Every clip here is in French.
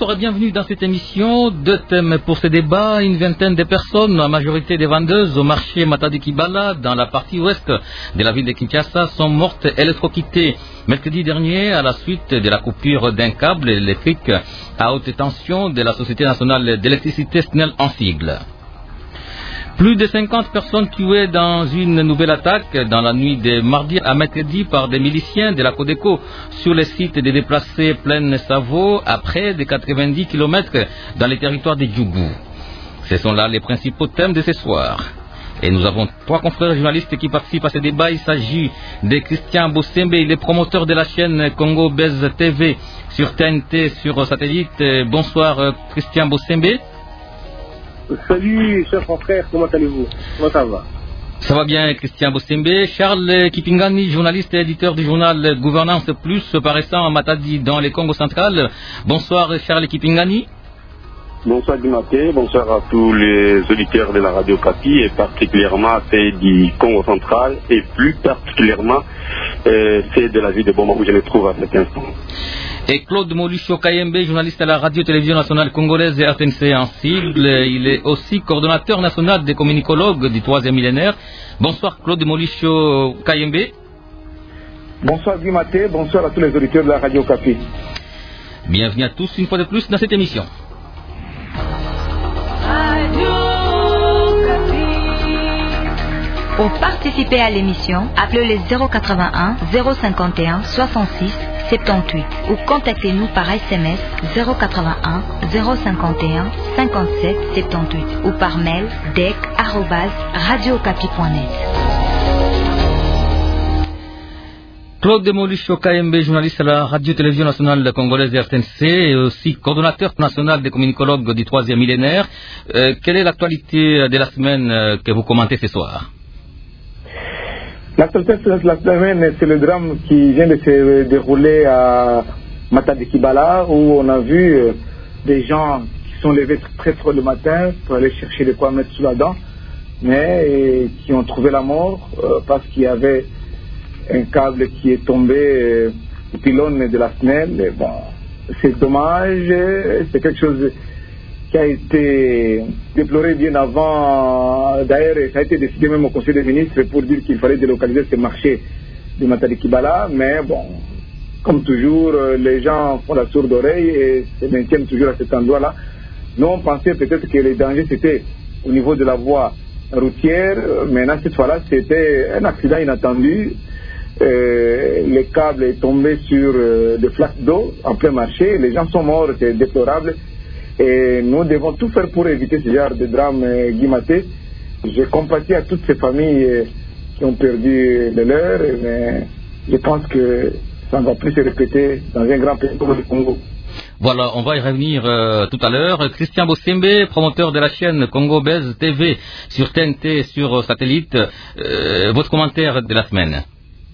Bonsoir et bienvenue dans cette émission. Deux thèmes pour ce débat. Une vingtaine de personnes, la majorité des vendeuses au marché Matadi Kibala, dans la partie ouest de la ville de Kinshasa, sont mortes électrocutées mercredi dernier à la suite de la coupure d'un câble électrique à haute tension de la Société nationale d'électricité SNEL en sigle. Plus de 50 personnes tuées dans une nouvelle attaque dans la nuit de mardi à mercredi par des miliciens de la Codeco sur le site des déplacés Plaine Savo à près de 90 km dans les territoires de Djougou. Ce sont là les principaux thèmes de ce soir. Et nous avons trois confrères journalistes qui participent à ce débat. Il s'agit de Christian Bossembe, il est promoteur de la chaîne Congo Buzz TV sur TNT sur satellite. Bonsoir Christian Bossembe. Salut, chers confrères, comment allez-vous? Comment ça va? Ça va bien, Christian Bossembe. Charles Kipingani, journaliste et éditeur du journal Gouvernance Plus, paraissant à Matadi, dans le Congo central. Bonsoir, Charles Kipingani. Bonsoir, Dimaté. Bonsoir à tous les auditeurs de la Radio Kapi, et particulièrement ceux du Congo central, et plus particulièrement ceux de la ville de Boma où je me trouve à cet instant. Et Claude Molucho Kayembe, journaliste à la Radio-Télévision nationale congolaise et RTNC en sigle. Il est aussi coordonnateur national des communicologues du 3e millénaire. Bonsoir Claude Molucho Kayembe. Bonsoir Dimaté, bonsoir à tous les auditeurs de la Radio Kapi. Bienvenue à tous une fois de plus dans cette émission. Pour participer à l'émission, appelez le 081 051 66 78 ou contactez-nous par SMS 081 051 57 78 ou par mail dec@radiocapi.net. Claude Molucho Kayembe, journaliste à la Radio-Télévision nationale congolaise RTNC et aussi coordonnateur national des communicologues du 3e millénaire. Quelle est l'actualité de la semaine que vous commentez ce soir? L'actualité de la semaine, c'est le drame qui vient de se dérouler à Matadi Kibala, où on a vu des gens qui sont levés très tôt le matin pour aller chercher de quoi mettre sous la dent, mais qui ont trouvé la mort parce qu'il y avait un câble qui est tombé au pylône de la SNEL. Bon, c'est dommage, c'est quelque chose qui a été déploré bien avant. D'ailleurs, ça a été décidé même au Conseil des ministres pour dire qu'il fallait délocaliser ce marché de Matadi Kibala, mais bon, comme toujours, les gens font la sourde oreille et se maintiennent toujours à cet endroit-là. Nous, on pensait peut-être que les dangers c'était au niveau de la voie routière. Maintenant, cette fois-là, c'était un accident inattendu. Le câble est tombé sur des flaques d'eau en plein marché. Les gens sont morts, c'est déplorable. Et nous devons tout faire pour éviter ce genre de drame, Guimaté. Je compatis à toutes ces familles qui ont perdu le leur, mais je pense que ça ne va plus se répéter dans un grand pays comme le Congo. Voilà, on va y revenir tout à l'heure. Christian Bossembe, promoteur de la chaîne Congo Buzz TV sur TNT, sur satellite. Votre commentaire de la semaine?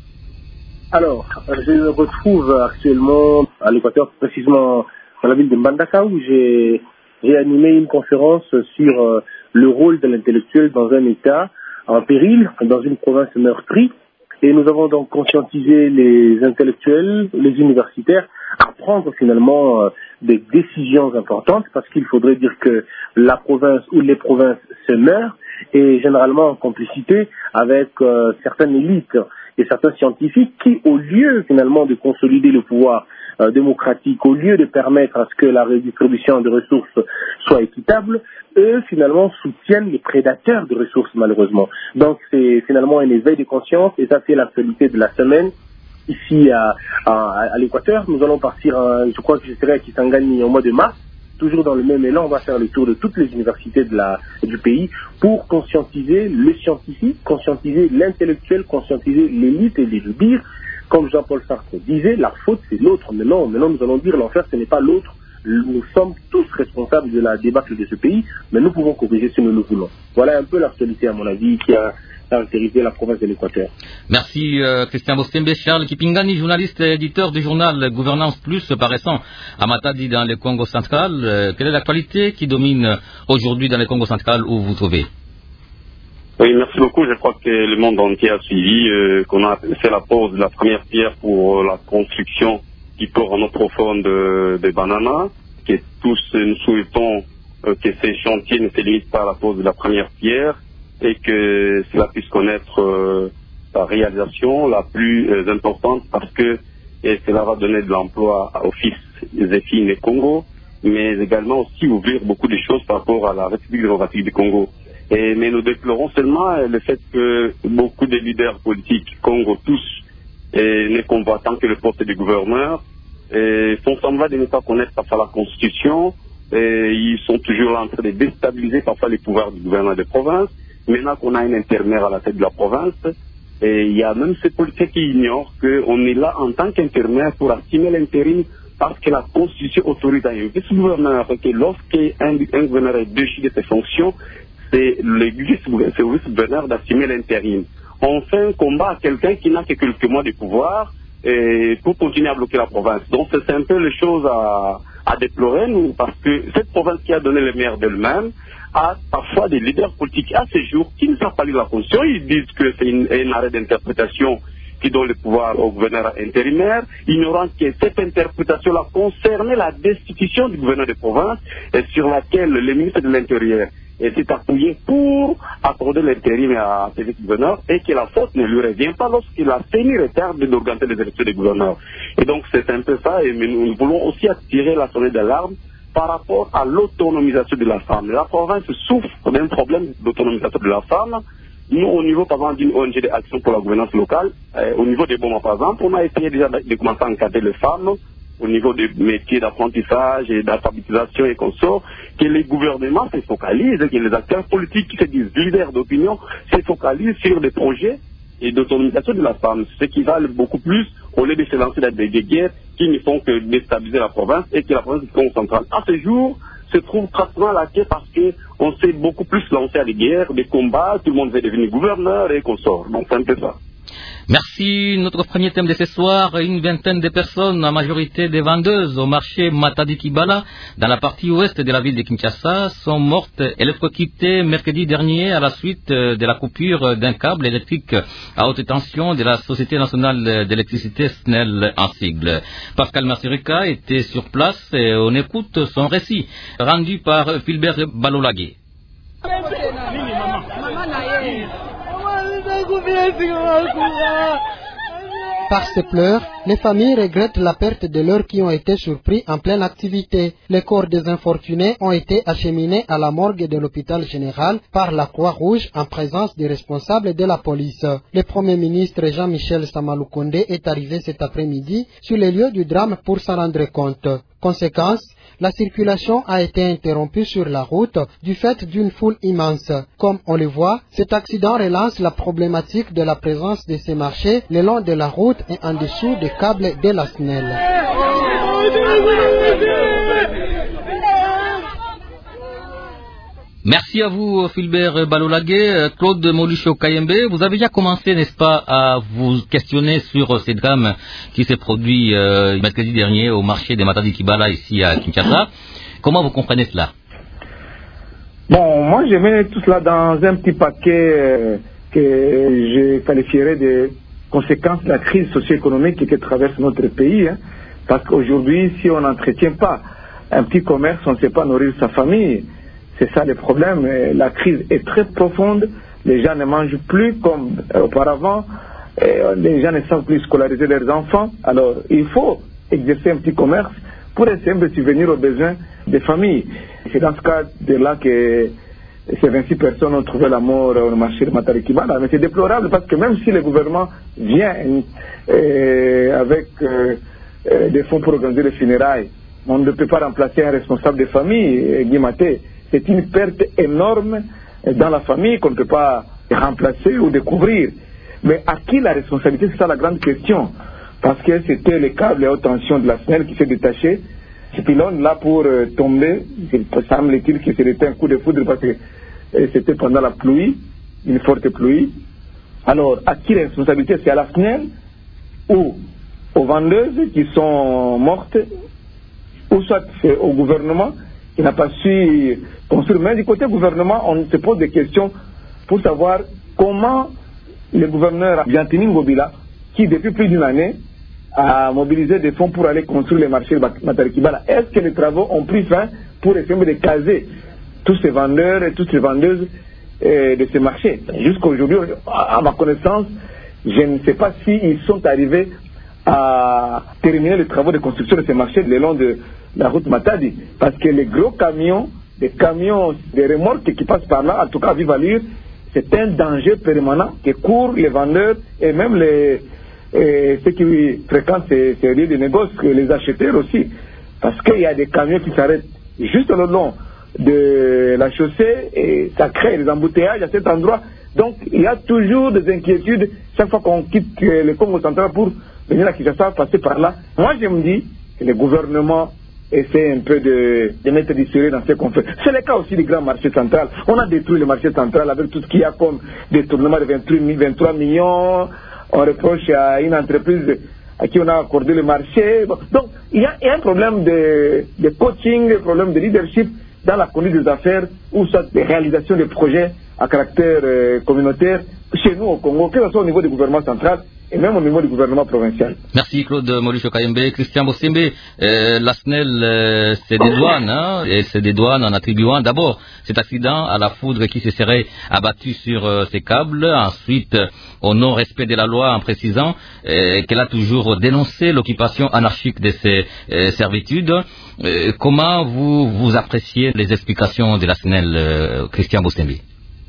Alors, je me retrouve actuellement à l'Équateur, précisément dans la ville de Mbandaka, où j'ai animé une conférence sur le rôle de l'intellectuel dans un État en péril, dans une province meurtrie. Et nous avons donc conscientisé les intellectuels, les universitaires, à prendre finalement des décisions importantes, parce qu'il faudrait dire que la province ou les provinces se meurent, et généralement en complicité avec certaines élites et certains scientifiques qui, au lieu finalement de consolider le pouvoir démocratique, au lieu de permettre à ce que la redistribution de ressources soit équitable, eux finalement soutiennent les prédateurs de ressources malheureusement. Donc c'est finalement un éveil de conscience, et ça c'est l'actualité de la semaine. Ici à l'Équateur, nous allons partir, je crois que je serai à Kisangani au mois de mars, toujours dans le même élan. On va faire le tour de toutes les universités du pays pour conscientiser le scientifique, conscientiser l'intellectuel, conscientiser l'élite et les dire, comme Jean-Paul Sartre disait, la faute c'est l'autre. Maintenant nous allons dire l'enfer ce n'est pas l'autre. Nous sommes tous responsables de la débâcle de ce pays, mais nous pouvons corriger si nous le voulons. Voilà un peu l'actualité à mon avis qui a caractérisé la province de l'Équateur. Merci Christian Bossembe. Charles Kipingani, journaliste et éditeur du journal Gouvernance Plus, paraissant à Matadi dans le Congo central. Quelle est l'actualité qui domine aujourd'hui dans le Congo central où vous vous trouvez? Oui, merci beaucoup. Je crois que le monde entier a suivi, qu'on a fait la pose de la première pierre pour la construction du port en eau profonde de Banana, que tous nous souhaitons que ces chantiers ne se limitent pas à la pose de la première pierre et que cela puisse connaître la réalisation la plus importante, parce que cela va donner de l'emploi aux fils et filles du Congo, mais également aussi ouvrir beaucoup de choses par rapport à la République démocratique du Congo. Mais nous déplorons seulement le fait que beaucoup de leaders politiques Congo, tous, ne convoitant que le poste du gouverneur, font semblant de ne pas connaître parfois la Constitution, et ils sont toujours là en train de déstabiliser parfois les pouvoirs du gouverneur de province. Maintenant qu'on a un intérimaire à la tête de la province, et il y a même ces politiciens qui ignorent qu'on est là en tant qu'intérimaire pour assumer l'intérim, parce que la Constitution autorise un vice-gouverneur, que lorsqu'un gouverneur est déchu de ses fonctions, c'est le vice-gouverneur d'assumer l'intérim. On fait un combat à quelqu'un qui n'a que quelques mois de pouvoir pour continuer à bloquer la province. Donc c'est un peu les choses à déplorer, nous, parce que cette province qui a donné le meilleur d'elle-même a parfois des leaders politiques à ce jour qui ne savent pas lire la Constitution. Ils disent que c'est un arrêt d'interprétation qui donne le pouvoir au gouverneur intérimaire, ignorant que cette interprétation-là concernait la destitution du gouverneur de province, et sur laquelle le ministre de l'Intérieur s'est appuyé pour accorder l'intérim à ce vice-gouverneur, et que la faute ne lui revient pas lorsqu'il a CENI retarde d'organiser les élections des gouverneurs. Et donc c'est un peu ça, et nous voulons aussi attirer la sonnette d'alarme par rapport à l'autonomisation de la femme. La province souffre d'un problème d'autonomisation de la femme. Nous, au niveau, par exemple, d'une ONG d'Action pour la gouvernance locale, au niveau des Boma, par exemple, on a essayé déjà de commencer à encadrer les femmes au niveau des métiers d'apprentissage et d'alphabétisation et consorts, que les gouvernements se focalisent, que les acteurs politiques qui se disent leaders d'opinion se focalisent sur des projets et d'autonomisation de la femme, ce qui valent beaucoup plus au lieu de se lancer dans des guerres qui ne font que déstabiliser la province et que la province du Congo central, à ce jour, se trouve pratiquement à la quai parce qu'on s'est beaucoup plus lancé à des guerres, des combats, tout le monde veut devenir gouverneur et consort. Donc c'est un peu ça. Merci. Notre premier thème de ce soir, une vingtaine de personnes, en majorité des vendeuses au marché Matadi Kibala, dans la partie ouest de la ville de Kinshasa, sont mortes électrocutées mercredi dernier à la suite de la coupure d'un câble électrique à haute tension de la Société nationale d'électricité SNEL en sigle. Pascal Massirika était sur place et on écoute son récit, rendu par Philbert Balolagé. Par ces pleurs, les familles regrettent la perte de leurs qui ont été surpris en pleine activité. Les corps des infortunés ont été acheminés à la morgue de l'hôpital général par la Croix-Rouge en présence des responsables de la police. Le Premier ministre Jean-Michel Samaloukonde est arrivé cet après-midi sur les lieux du drame pour s'en rendre compte. Conséquence, la circulation a été interrompue sur la route du fait d'une foule immense. Comme on le voit, cet accident relance la problématique de la présence de ces marchés le long de la route et en dessous des câbles de la SNEL. Merci à vous, Philbert Balolagé. Claude Molucho Kayembe, vous avez déjà commencé, n'est-ce pas, à vous questionner sur ces drames qui s'est produit mercredi dernier au marché des Matadi Kibala ici à Kinshasa. Comment vous comprenez cela? Bon, moi je mets tout cela dans un petit paquet que je qualifierais de conséquences de la crise socio-économique qui traverse notre pays. Parce qu'aujourd'hui, si on n'entretient pas un petit commerce, on ne sait pas nourrir sa famille. C'est ça le problème. La crise est très profonde. Les gens ne mangent plus comme auparavant. Les gens ne savent plus scolariser leurs enfants. Alors, il faut exercer un petit commerce pour essayer de subvenir aux besoins des familles. C'est dans ce cadre-là que ces 26 personnes ont trouvé la mort au marché de Matadi Kibala. Mais c'est déplorable parce que même si le gouvernement vient avec des fonds pour organiser les funérailles, on ne peut pas remplacer un responsable de famille, Guimaté. C'est une perte énorme dans la famille qu'on ne peut pas remplacer ou découvrir. Mais à qui la responsabilité? C'est ça la grande question. Parce que c'était le câble à haute tension de la SNEL qui s'est détaché. Ce pylône-là pour tomber, il semble-t-il que c'était un coup de foudre parce que c'était pendant la pluie, une forte pluie. Alors, à qui la responsabilité? C'est à la SNEL ou aux vendeuses qui sont mortes, ou soit c'est au gouvernement qui n'a pas su construire. Mais du côté gouvernement, on se pose des questions pour savoir comment le gouverneur Biantini Ngobila, qui depuis plus d'une année à mobiliser des fonds pour aller construire les marchés de Matadi Kibala. Est-ce que les travaux ont pris fin pour essayer de caser tous ces vendeurs et toutes ces vendeuses de ces marchés? Jusqu'aujourd'hui, à ma connaissance, je ne sais pas s'ils sont arrivés à terminer les travaux de construction de ces marchés le long de la route Matadi. Parce que les gros camions, des remorques qui passent par là, en tout cas à vive allure, c'est un danger permanent que courent les vendeurs et même ceux qui fréquentent ces lieux de négoce, les acheteurs aussi. Parce qu'il y a des camions qui s'arrêtent juste le long de la chaussée et ça crée des embouteillages à cet endroit. Donc il y a toujours des inquiétudes chaque fois qu'on quitte le Congo central pour venir à Kinshasa, passer par là. Moi je me dis que le gouvernement essaie un peu de mettre du sérieux dans ce qu'on fait. C'est le cas aussi du grand marché central. On a détruit le marché central avec tout ce qu'il y a comme détournement de 23 millions. On reproche à une entreprise à qui on a accordé le marché. Bon. Donc il y a un problème de coaching, un problème de leadership dans la conduite des affaires ou soit des réalisations de projets à caractère communautaire chez nous au Congo, que ce soit au niveau du gouvernement central et même au niveau du gouvernement provincial. Merci Claude Mauricio Kayembe. Christian Bossembe, la SNEL c'est des douanes, hein, et c'est des douanes en attribuant d'abord cet accident à la foudre qui se serait abattue sur ces câbles, ensuite au non-respect de la loi en précisant qu'elle a toujours dénoncé l'occupation anarchique de ces servitudes. Comment vous appréciez les explications de la SNEL, Christian Bossembe?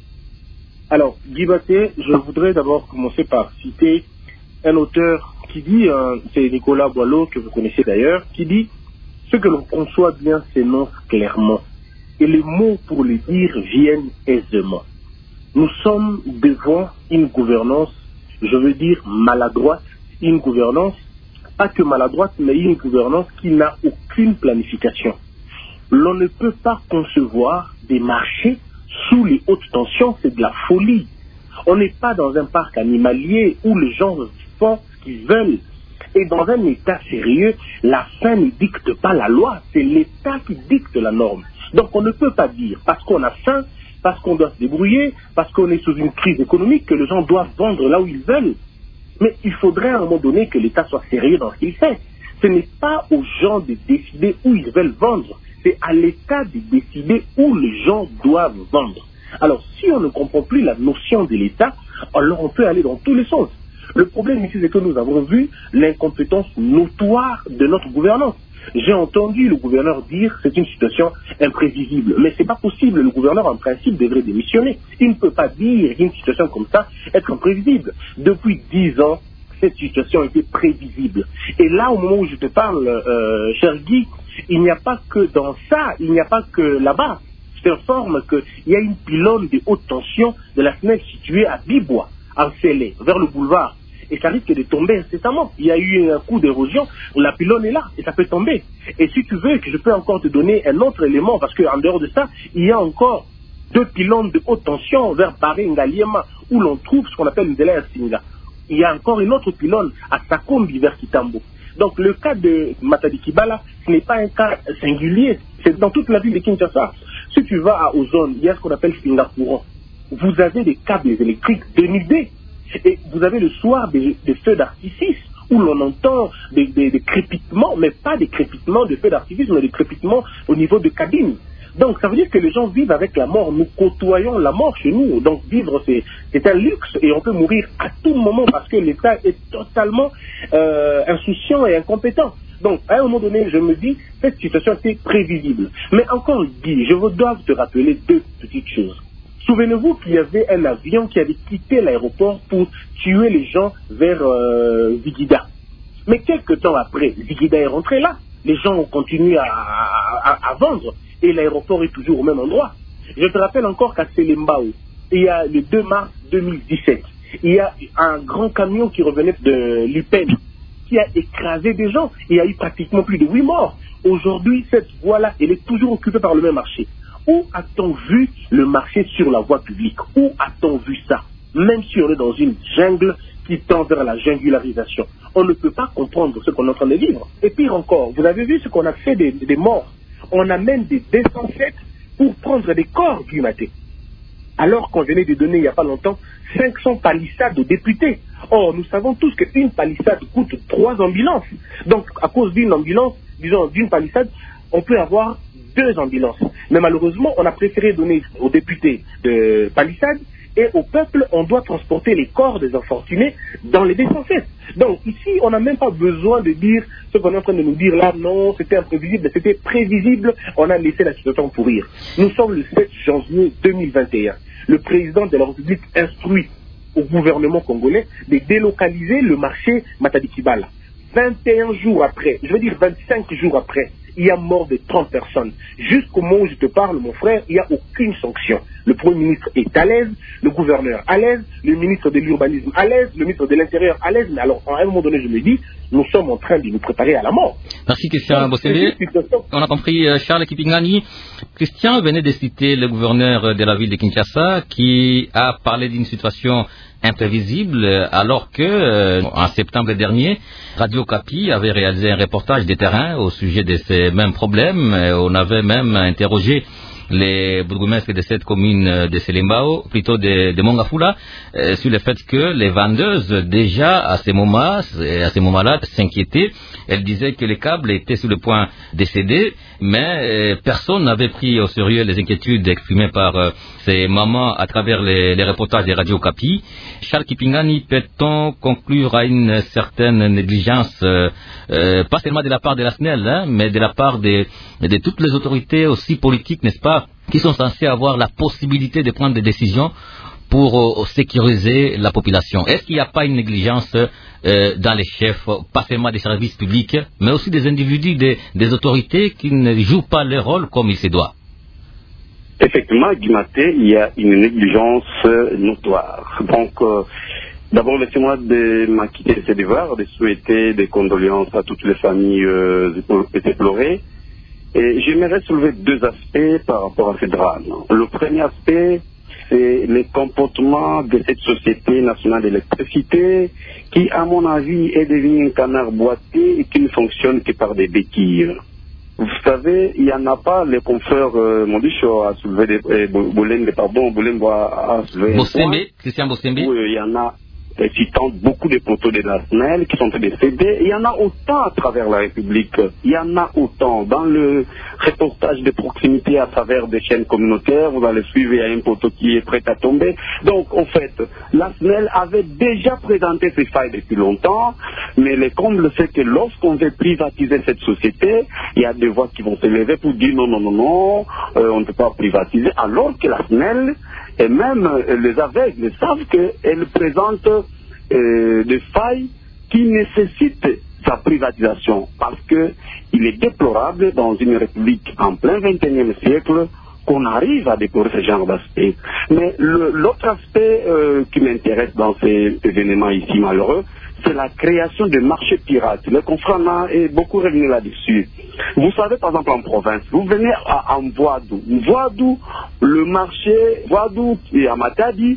Alors, Guy Baté, je voudrais d'abord commencer par citer un auteur qui dit, c'est Nicolas Boileau, que vous connaissez d'ailleurs, qui dit « Ce que l'on conçoit bien s'énonce clairement, et les mots pour les dire viennent aisément. Nous sommes devant une gouvernance, je veux dire maladroite, une gouvernance, pas que maladroite, mais une gouvernance qui n'a aucune planification. L'on ne peut pas concevoir des marchés sous les hautes tensions, c'est de la folie. On n'est pas dans un parc animalier où les gens font ce qu'ils veulent. Et dans un État sérieux, la fin ne dicte pas la loi, c'est l'État qui dicte la norme. Donc on ne peut pas dire, parce qu'on a faim, parce qu'on doit se débrouiller, parce qu'on est sous une crise économique, que les gens doivent vendre là où ils veulent. Mais il faudrait à un moment donné que l'État soit sérieux dans ce qu'il fait. Ce n'est pas aux gens de décider où ils veulent vendre. C'est à l'État de décider où les gens doivent vendre. Alors, si on ne comprend plus la notion de l'État, alors on peut aller dans tous les sens. Le problème ici, c'est que nous avons vu l'incompétence notoire de notre gouvernance. J'ai entendu le gouverneur dire que c'est une situation imprévisible. Mais ce n'est pas possible. Le gouverneur, en principe, devrait démissionner. Il ne peut pas dire qu'une situation comme ça être imprévisible. Depuis 10 ans, cette situation était prévisible. Et là, au moment où je te parle, cher Guy, il n'y a pas que dans ça, il n'y a pas que là-bas. Je t'informe qu'il y a une pylône de haute tension de la SNEL située à Bibois, en Célé, vers le boulevard. Et ça risque de tomber incessamment. Il y a eu un coup d'érosion, la pylône est là, et ça peut tomber. Et si tu veux, que je peux encore te donner un autre élément, parce qu'en dehors de ça, il y a encore 2 pylônes de haute tension vers Baré-Ngaliema, où l'on trouve ce qu'on appelle une délai Singa. Il y a encore une autre pylône à Sakombi vers Kitambo. Donc le cas de Matadi Kibala, ce n'est pas un cas singulier, c'est dans toute la ville de Kinshasa. Si tu vas à Ozone, il y a ce qu'on appelle Singapour. Vous avez des câbles électriques dénudés. Et vous avez le soir des feux d'artifice où l'on entend des crépitements, mais pas des crépitements de feux d'artifice, mais des crépitements au niveau de cabines. Donc ça veut dire que les gens vivent avec la mort. Nous côtoyons la mort chez nous. Donc vivre, c'est un luxe et on peut mourir à tout moment parce que l'État est totalement insouciant et incompétent. Donc à un moment donné, je me dis, cette situation était prévisible. Mais encore, Guy, je dois te rappeler 2 petites choses. Souvenez-vous qu'il y avait un avion qui avait quitté l'aéroport pour tuer les gens vers Ziguida. Mais quelques temps après, Ziguida est rentré là. Les gens ont continué à vendre et l'aéroport est toujours au même endroit. Je te rappelle encore qu'à Selembao, il y a le 2 mars 2017, il y a un grand camion qui revenait de l'UPEN qui a écrasé des gens. Il y a eu pratiquement plus de 8 morts. Aujourd'hui, cette voie-là, elle est toujours occupée par le même marché. Où a-t-on vu le marché sur la voie publique? Où a-t-on vu ça? Même si on est dans une jungle qui tend vers la jungularisation, on ne peut pas comprendre ce qu'on est en train de vivre. Et pire encore, vous avez vu ce qu'on a fait des morts. On amène des D107 pour prendre des corps du matin. Alors qu'on venait de donner il n'y a pas longtemps 500 palissades aux députés. Or, nous savons tous qu'une palissade coûte 3 ambulances. Donc, à cause d'une ambulance, disons d'une palissade, on peut avoir 2 ambulances. Mais malheureusement, on a préféré donner aux députés de palissade et au peuple, on doit transporter les corps des infortunés dans les défenses. Donc ici, on n'a même pas besoin de dire ce qu'on est en train de nous dire là, non, c'était imprévisible, c'était prévisible, on a laissé la situation pourrir. Nous sommes le 7 janvier 2021. Le président de la République instruit au gouvernement congolais de délocaliser le marché Matadi Kibala. 21 jours après, je veux dire 25 jours après, il y a mort de 30 personnes. Jusqu'au moment où je te parle, mon frère, il n'y a aucune sanction. Le Premier ministre est à l'aise, le gouverneur à l'aise, le ministre de l'Urbanisme à l'aise, le ministre de l'Intérieur à l'aise. Mais alors, à un moment donné, je me dis, nous sommes en train de nous préparer à la mort. Merci, Christian Bossélé. On a compris Charles Kipingani. Christian venait de citer le gouverneur de la ville de Kinshasa qui a parlé d'une situation imprévisible, alors que en septembre dernier, Radio Kapi avait réalisé un reportage de terrain au sujet de ces mêmes problèmes. On avait même interrogé les bourgmestres de cette commune de Selembao, plutôt de Mongafula, sur le fait que les vendeuses, déjà à ce moment-là, s'inquiétaient. Elles disaient que les câbles étaient sur le point de céder, mais personne n'avait pris au sérieux les inquiétudes exprimées par ces mamans à travers les reportages de Radio Kapi. Charles Kipingani, peut-on conclure à une certaine négligence, pas seulement de la part de la SNEL, mais de la part de toutes les autorités aussi politiques, n'est-ce pas, qui sont censées avoir la possibilité de prendre des décisions pour sécuriser la population? Est-ce qu'il n'y a pas une négligence dans les chefs, pas seulement des services publics, mais aussi des individus, des autorités qui ne jouent pas leur rôle comme il se doit? Effectivement, Guimaté, il y a une négligence notoire. Donc, d'abord, laissez-moi m'acquitter de ces devoirs, de souhaiter des condoléances à toutes les familles éplorées. Et j'aimerais soulever 2 aspects par rapport à ce drame. Le premier aspect, c'est le comportement de cette société nationale d'électricité qui, à mon avis, est devenu un canard boité et qui ne fonctionne que par des béquilles. Vous savez, il n'y en a pas, les confrères Mondicho a soulevé Boulembo a soulevé Christian Bossembe. Oui, il y en a citant beaucoup de poteaux de la SNEL qui sont décédés. Il y en a autant à travers la République. Il y en a autant. Dans le reportage de proximité à travers des chaînes communautaires, vous allez suivre, il y a un poteau qui est prêt à tomber. Donc, en fait, la SNEL avait déjà présenté ses failles depuis longtemps, mais le comble, c'est que lorsqu'on veut privatiser cette société, il y a des voix qui vont se lever pour dire non, on ne peut pas privatiser, alors que la SNEL et même les aveugles savent qu'elle présente des failles qui nécessitent sa privatisation, parce qu'il est déplorable dans une république en plein XXIe siècle qu'on arrive à déplorer ce genre d'aspect. Mais l'autre aspect qui m'intéresse dans ces événements ici malheureux, c'est la création de marchés pirates. Le confrère est beaucoup revenu là-dessus. Vous savez, par exemple, en province, vous venez en Voadou, le marché Voadou qui est à Matadi,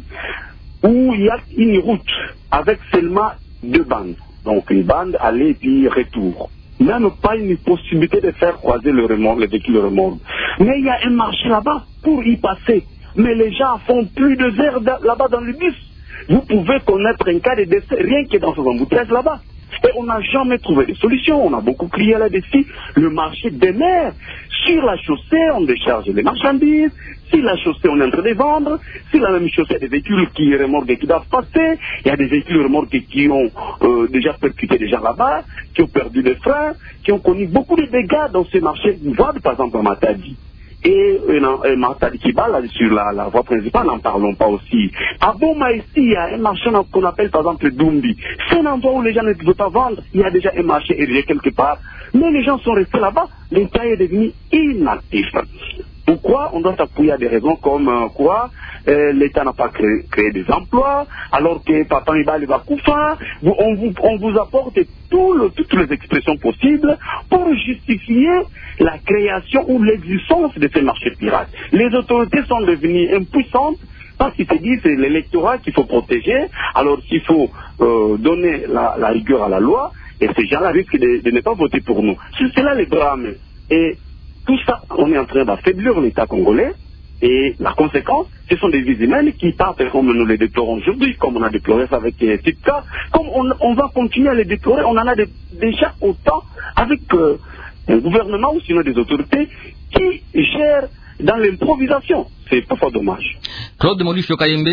où il y a une route avec seulement 2 bandes. Donc une bande aller et puis retour. Même pas une possibilité de faire croiser le véhicule remorque. Mais il y a un marché là-bas pour y passer. Mais les gens font plus de heures là-bas dans le bus. Vous pouvez connaître un cas de décès rien que dans ces embouteillages là-bas. Et on n'a jamais trouvé de solution. On a beaucoup crié là-dessus. Le marché demeure. Sur la chaussée, on décharge les marchandises. Sur la chaussée, on est en train de vendre. Sur la même chaussée, il y a des véhicules qui remorquent et qui doivent passer. Il y a des véhicules remorqués qui ont déjà percuté des gens là-bas, qui ont perdu des freins, qui ont connu beaucoup de dégâts dans ces marchés. Voire, par exemple, à Matadi. Et Matadi Kibala, sur la voie principale, n'en parlons pas aussi. À Boma, ici, il y a un marché qu'on appelle par exemple Dumbi. C'est un endroit où les gens ne veulent pas vendre. Il y a déjà un marché érigé quelque part. Mais les gens sont restés là-bas. L'État est devenu inactif. Pourquoi? On doit s'appuyer à des raisons comme quoi l'État n'a pas créé des emplois, alors que Papa Nibali va Koufa. On vous apporte toutes les expressions possibles pour justifier la création ou l'existence de ces marchés pirates. Les autorités sont devenues impuissantes parce qu'ils se disent que c'est l'électorat qu'il faut protéger, alors qu'il faut donner la rigueur à la loi, et ces gens-là risquent de ne pas voter pour nous. C'est là le drame. Et tout ça, on est en train d'affaiblir l'État congolais, et la conséquence, Ce sont des vies humaines qui partent comme nous les déplorons aujourd'hui, comme on a déploré ça avec Tipka, comme on va continuer à les déplorer. On en a déjà autant avec un gouvernement ou sinon des autorités qui gèrent dans l'improvisation. C'est parfois dommage. Claude Molucho Kayembe,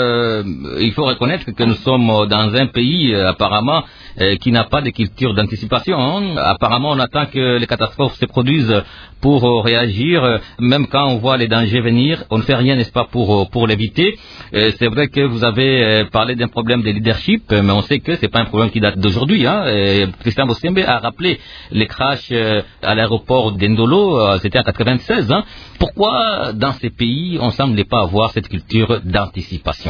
il faut reconnaître que nous sommes dans un pays apparemment qui n'a pas de culture d'anticipation. Apparemment, on attend que les catastrophes se produisent pour réagir. Même quand on voit les dangers venir, on ne fait rien, n'est-ce pas, pour l'éviter. C'est vrai que vous avez parlé d'un problème de leadership, mais on sait que c'est pas un problème qui date d'aujourd'hui. Christian Mosembe a rappelé les crashs à l'aéroport d'Endolo, c'était en 96. Pourquoi dans ces pays on ne semble pas avoir cette culture d'anticipation?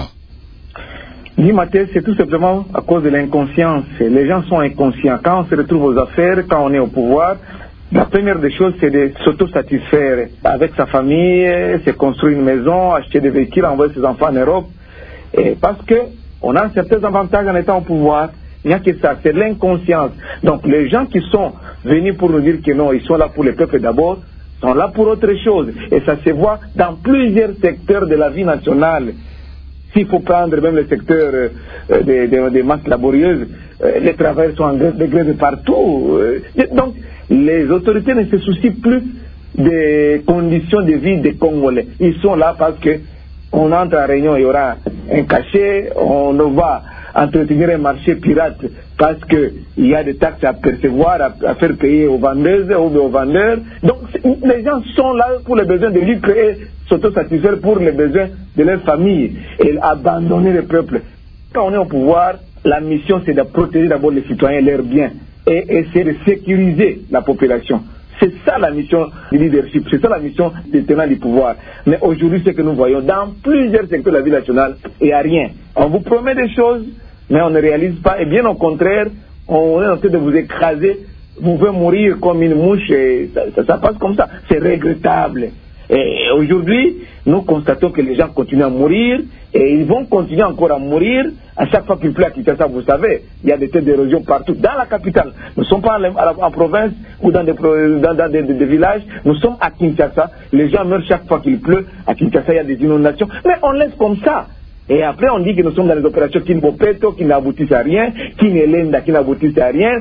Oui, Mathieu, c'est tout simplement à cause de l'inconscience. Les gens sont inconscients. Quand on se retrouve aux affaires, quand on est au pouvoir, la première des choses, c'est de s'autosatisfaire avec sa famille, se construire une maison, acheter des véhicules, envoyer ses enfants en Europe. Et parce qu'on a certains avantages en étant au pouvoir. Il n'y a que ça, c'est l'inconscience. Donc les gens qui sont venus pour nous dire que non, ils sont là pour le peuple d'abord, sont là pour autre chose. Et ça se voit dans plusieurs secteurs de la vie nationale. S'il faut prendre même le secteur des masses laborieuses, les travailleurs sont en grève partout. Donc, les autorités ne se soucient plus des conditions de vie des Congolais. Ils sont là parce qu'on entre en réunion, il y aura un cachet, on va entretenir un marché pirate parce qu'il y a des taxes à percevoir, à faire payer aux vendeuses ou aux vendeurs. Donc les gens sont là pour les besoins de lucre et s'autosatisfaire pour les besoins de leur famille et abandonner le peuple. Quand on est au pouvoir, la mission c'est de protéger d'abord les citoyens et leurs biens et essayer de sécuriser la population. C'est ça la mission du leadership, c'est ça la mission des tenants du pouvoir. Mais aujourd'hui, ce que nous voyons dans plusieurs secteurs de la vie nationale, il n'y a rien. On vous promet des choses, mais on ne réalise pas. Et bien au contraire, on est en train de vous écraser. Vous pouvez mourir comme une mouche et ça passe comme ça. C'est regrettable. Et aujourd'hui, nous constatons que les gens continuent à mourir et ils vont continuer encore à mourir à chaque fois qu'il pleut à Kinshasa. Vous savez, il y a des têtes d'érosion partout. Dans la capitale, nous ne sommes pas en province ou dans des villages, nous sommes à Kinshasa. Les gens meurent chaque fois qu'il pleut. À Kinshasa, il y a des inondations. Mais on laisse comme ça. Et après, on dit que nous sommes dans des opérations qui n'aboutissent à rien, qui n'aboutissent à rien,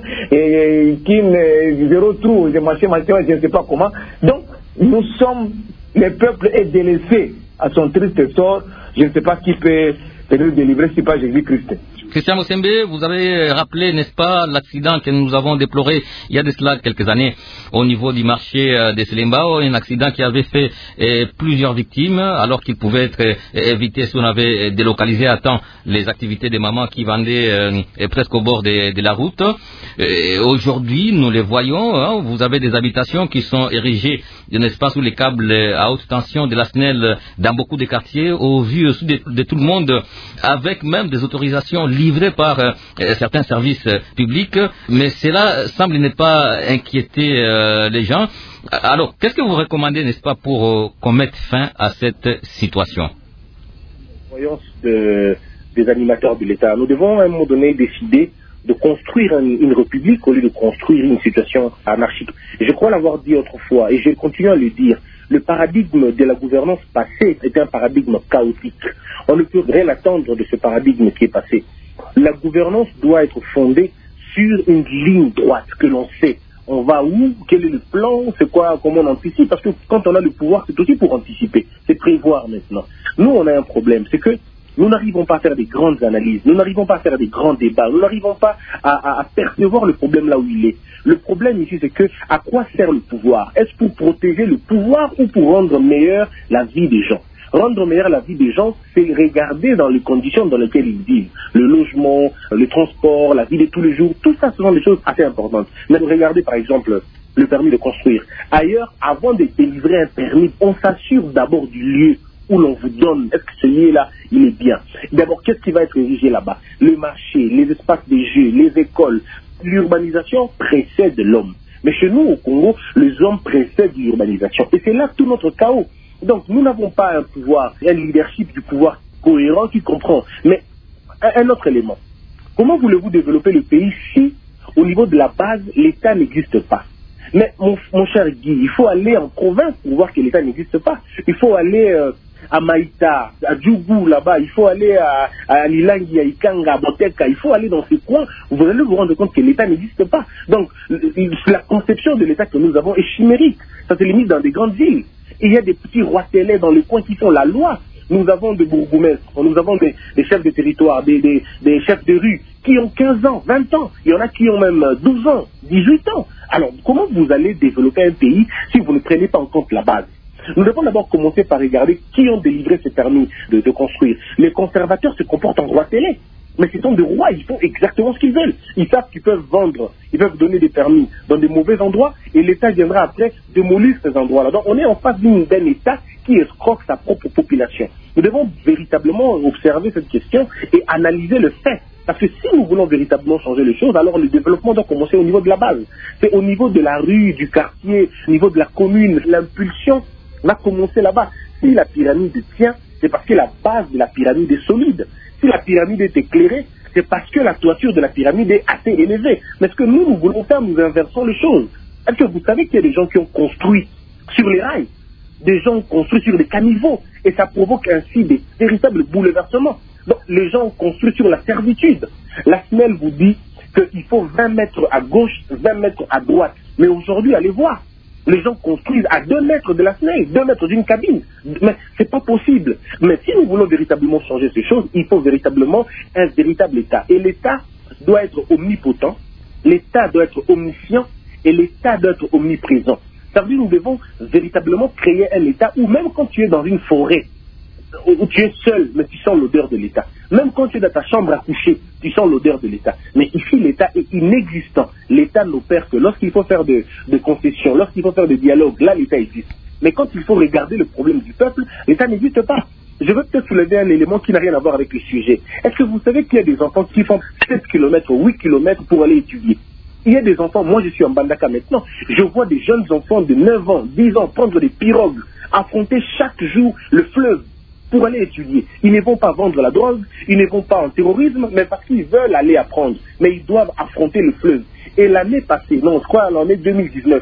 et qui ne zéro trou, je ne sais pas comment. Donc, nous sommes, le peuple est délaissé à son triste sort. Je ne sais pas qui peut nous délivrer si pas Jésus-Christ. Christian Mosembe, vous avez rappelé, n'est-ce pas, l'accident que nous avons déploré il y a de cela quelques années au niveau du marché de Selembao, un accident qui avait fait plusieurs victimes alors qu'il pouvait être évité si on avait délocalisé à temps les activités des mamans qui vendaient presque au bord de la route. Aujourd'hui, nous les voyons, vous avez des habitations qui sont érigées, n'est-ce pas, sous les câbles à haute tension de la SNEL dans beaucoup de quartiers, au vu aussi de tout le monde, avec même des autorisations livrées par certains services publics, mais cela semble ne pas inquiéter les gens. Alors, qu'est-ce que vous recommandez, n'est-ce pas, pour qu'on mette fin à cette situation? Voyons des animateurs de l'État. Nous devons à un moment donné décider de construire une république au lieu de construire une situation anarchique. Et je crois l'avoir dit autrefois, et je continue à le dire, le paradigme de la gouvernance passée était un paradigme chaotique. On ne peut rien attendre de ce paradigme qui est passé. La gouvernance doit être fondée sur une ligne droite que l'on sait. On va où? Quel est le plan? C'est quoi? Comment on anticipe? Parce que quand on a le pouvoir, c'est aussi pour anticiper. C'est prévoir maintenant. Nous, on a un problème. C'est que nous n'arrivons pas à faire des grandes analyses. Nous n'arrivons pas à faire des grands débats. Nous n'arrivons pas à percevoir le problème là où il est. Le problème ici, c'est que à quoi sert le pouvoir? Est-ce pour protéger le pouvoir ou pour rendre meilleure la vie des gens? Rendre meilleure la vie des gens, c'est regarder dans les conditions dans lesquelles ils vivent. Le logement, le transport, la vie de tous les jours, tout ça, ce sont des choses assez importantes. Mais regardez par exemple le permis de construire. Ailleurs, avant de délivrer un permis, on s'assure d'abord du lieu où l'on vous donne. Est-ce que ce lieu-là, il est bien? D'abord, qu'est-ce qui va être érigé là-bas? Le marché, les espaces de jeux, les écoles. L'urbanisation précède l'homme. Mais chez nous, au Congo, les hommes précèdent l'urbanisation. Et c'est là tout notre chaos. Donc, nous n'avons pas un pouvoir, un leadership du pouvoir cohérent qui comprend. Mais un autre élément. Comment voulez-vous développer le pays si, au niveau de la base, l'État n'existe pas? Mais mon cher Guy, il faut aller en province pour voir que l'État n'existe pas. Il faut aller à Maïta, à Djougou, là-bas, il faut aller à Lilangi, à Ikanga, à Boteka, il faut aller dans ces coins, vous allez vous rendre compte que l'État n'existe pas. Donc, la conception de l'État que nous avons est chimérique. Ça se limite dans des grandes villes. Et il y a des petits roitelets dans les coins qui font la loi. Nous avons des bourgmestres, nous avons des chefs de territoire, des chefs de rue qui ont 15 ans, 20 ans. Il y en a qui ont même 12 ans, 18 ans. Alors, comment vous allez développer un pays si vous ne prenez pas en compte la base? Nous devons d'abord commencer par regarder qui ont délivré ce permis de construire. Les conservateurs se comportent en roitelets. Mais ce sont des rois, ils font exactement ce qu'ils veulent. Ils savent qu'ils peuvent vendre, ils peuvent donner des permis dans des mauvais endroits et l'État viendra après démolir ces endroits-là. Donc on est en face d'un État qui escroque sa propre population. Nous devons véritablement observer cette question et analyser le fait. Parce que si nous voulons véritablement changer les choses, alors le développement doit commencer au niveau de la base. C'est au niveau de la rue, du quartier, au niveau de la commune. L'impulsion va commencer là-bas. Si la pyramide tient, c'est parce que la base de la pyramide est solide. Si la pyramide est éclairée, c'est parce que la toiture de la pyramide est assez élevée. Mais ce que nous voulons faire, nous inversons les choses. Est-ce que vous savez qu'il y a des gens qui ont construit sur les rails, des gens ont construit sur des caniveaux, et ça provoque ainsi des véritables bouleversements. Donc les gens ont construit sur la servitude. La SNEL vous dit qu'il faut 20 mètres à gauche, 20 mètres à droite. Mais aujourd'hui, allez voir. Les gens construisent à 2 mètres de la SNEL, 2 mètres d'une cabine. Mais c'est pas possible. Mais si nous voulons véritablement changer ces choses, il faut véritablement un véritable État. Et l'État doit être omnipotent, l'État doit être omniscient et l'État doit être omniprésent. Ça veut dire que nous devons véritablement créer un État où même quand tu es dans une forêt, où tu es seul, mais tu sens l'odeur de l'État. Même quand tu es dans ta chambre à coucher, tu sens l'odeur de l'État. Mais ici, l'État est inexistant. L'État n'opère que lorsqu'il faut faire de concessions, lorsqu'il faut faire de dialogue, là, l'État existe. Mais quand il faut regarder le problème du peuple, l'État n'existe pas. Je veux peut-être soulever un élément qui n'a rien à voir avec le sujet. Est-ce que vous savez qu'il y a des enfants qui font 7 km, 8 km pour aller étudier? Il y a des enfants, moi je suis en Mbandaka maintenant, je vois des jeunes enfants de 9 ans, 10 ans prendre des pirogues, affronter chaque jour le fleuve pour aller étudier. Ils ne vont pas vendre la drogue, ils ne vont pas en terrorisme, mais parce qu'ils veulent aller apprendre. Mais ils doivent affronter le fleuve. Et l'année passée, non, je crois l'année 2019,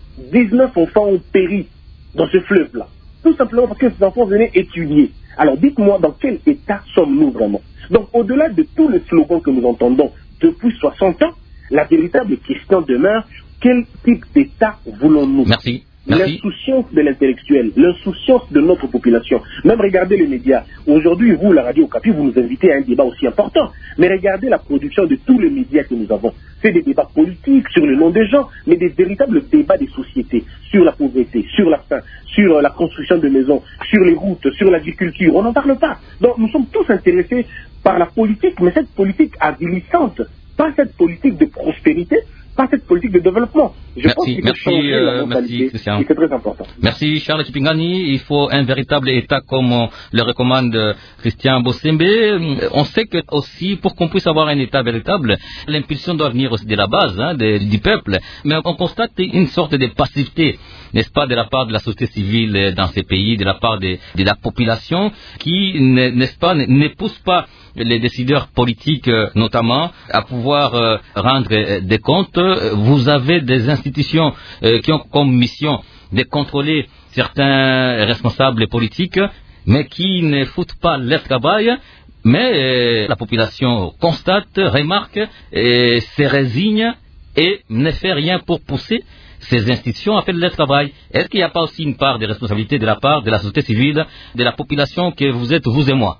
19 enfants ont péri dans ce fleuve-là. Tout simplement parce que ces enfants venaient étudier. Alors dites-moi, dans quel état sommes-nous vraiment? Donc au-delà de tous les slogans que nous entendons depuis 60 ans, la véritable question demeure, quel type d'état voulons-nous? Merci. L'insouciance de l'intellectuel, l'insouciance de notre population. Même regardez les médias. Aujourd'hui, vous, la Radio Okapi, vous nous invitez à un débat aussi important. Mais regardez la production de tous les médias que nous avons. C'est des débats politiques sur le nom des gens, mais des véritables débats des sociétés, sur la pauvreté, sur la faim, sur la construction de maisons, sur les routes, sur l'agriculture. On n'en parle pas. Donc nous sommes tous intéressés par la politique, mais cette politique avilissante, pas cette politique de prospérité, pas cette politique de développement. Je pense qu'il faut changer la mentalité, et c'est très important. Merci Charles Chipingani. Il faut un véritable État comme le recommande Christian Bossembe. On sait que aussi, pour qu'on puisse avoir un État véritable, l'impulsion doit venir aussi de la base, du peuple. Mais on constate une sorte de passivité, n'est-ce pas, de la part de la société civile dans ces pays, de la part de la population, qui, n'est-ce pas, ne pousse pas les décideurs politiques, notamment, à pouvoir rendre des comptes. Vous avez des institutions qui ont comme mission de contrôler certains responsables politiques, mais qui ne foutent pas leur travail. Mais la population constate, remarque, se résigne et ne fait rien pour pousser ces institutions à faire leur travail. Est-ce qu'il n'y a pas aussi une part de responsabilité de la part de la société civile, de la population que vous êtes, vous et moi?